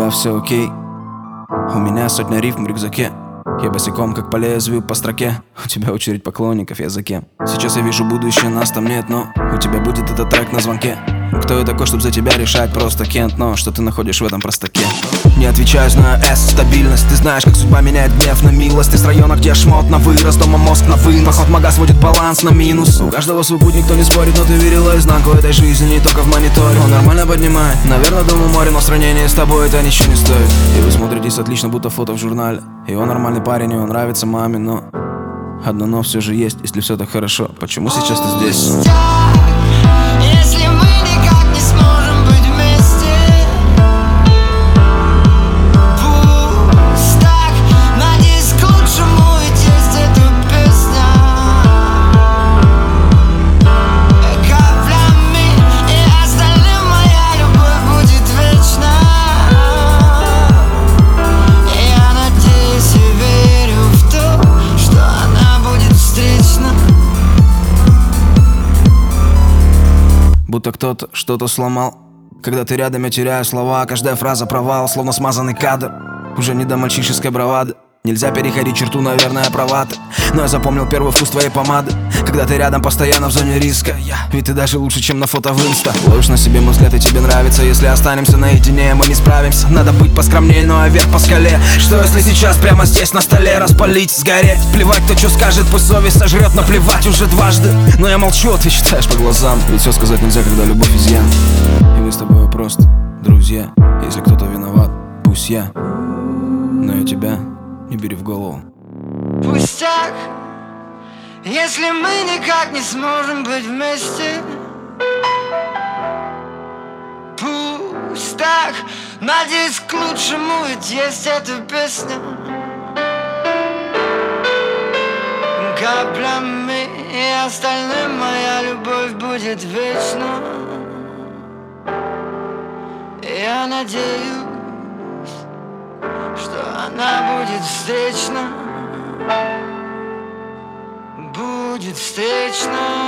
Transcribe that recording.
тебя все окей? У меня сотня рифм в рюкзаке. Я босиком, как по лезвию по строке. У тебя очередь поклонников, я за кем? Сейчас я вижу будущее, нас там нет, но у тебя будет этот трек на звонке. Кто я такой, чтоб за тебя решать? Просто Кент, но что ты находишь в этом простаке? Не отвечаю, знаю S, стабильность. Ты знаешь, как судьба меняет гнев на милость. Ты с района, где шмот на вырост, дома мозг на вынос. Поход мага сводит баланс на минус. У каждого свой путь, никто не спорит, но ты верила изнанку этой жизни, не только в мониторе. Он нормально поднимает, наверное, дом у моря, но в сравнении с тобой это ничего не стоит. И вы смотритесь отлично, будто фото в журнале. И он нормальный парень, и он нравится маме, но одно но все же есть, если все так хорошо. Почему сейчас ты здесь? Если мы никак не сможем быть вместе, пусть так, надеюсь, к лучшему ведь есть эта песня. Каплями и остальным моя любовь будет вечна. Я надеюсь и верю в то, что она будет встречна. Будто кто-то что-то сломал. Когда ты рядом, я теряю слова. Каждая фраза провал, словно смазанный кадр. Уже не до мальчишеской бравады. Нельзя переходить черту, наверное, права ты. Но я запомнил первый вкус твоей помады. Когда ты рядом, постоянно в зоне риска. Ведь ты даже лучше, чем на фото в инста. Ловишь на себе мой взгляд, и тебе нравится. Если останемся наедине, мы не справимся. Надо быть поскромнее, но вверх по скале. Что если сейчас прямо здесь на столе распалить, сгореть? Плевать, кто что скажет, пусть совесть сожрет. Наплевать уже дважды. Но я молчу, ты читаешь по глазам. Ведь все сказать нельзя, когда любовь изъян. И мы с тобой просто друзья. Если кто-то виноват, пусть я. Но я тебя не бери в голову. Пусть так, если мы никак не сможем быть вместе. Пусть так, надеюсь, к лучшему, ведь есть эта песня. Каплями и остальным моя любовь будет вечна. Я надеюсь, что она будет встречна. Будет встречна.